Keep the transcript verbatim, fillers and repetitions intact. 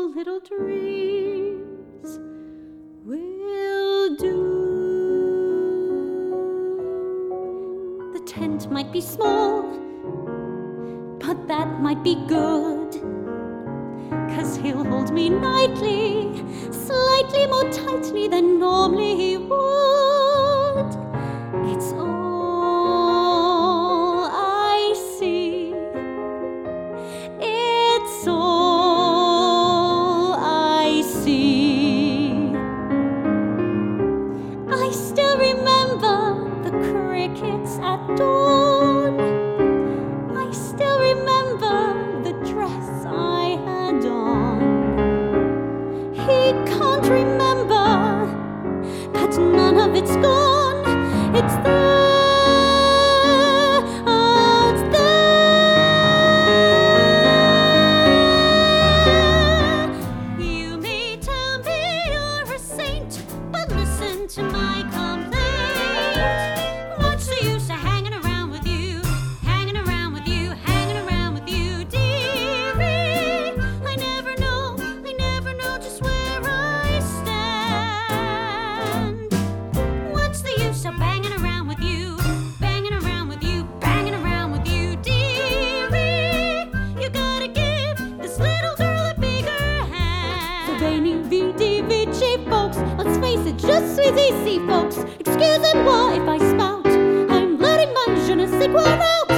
little dreams will do. The tent might be small, but that might be good, 'cause he'll hold me nightly, slightly more tightly than normally he would. It's all I see. It's all I see. I still remember the crickets at dawn. I still remember the dress I had on. He can't remember, but none of it's gone. It's there, oh, it's there. You may tell me you're a saint, but listen to my complaint. What's the use of hanging around with you, hanging around with you, hanging around with you, dearie? I never know, I never know just where I stand. What's the use of banging around with you, banging around with you, banging around with you, dearie? You gotta give this little girl a bigger hand. So Veni, Vidi, Vici, folks, let's face it, just sweet easy, folks. Excuse moi if I spout, I'm letting my je ne sais quoi out.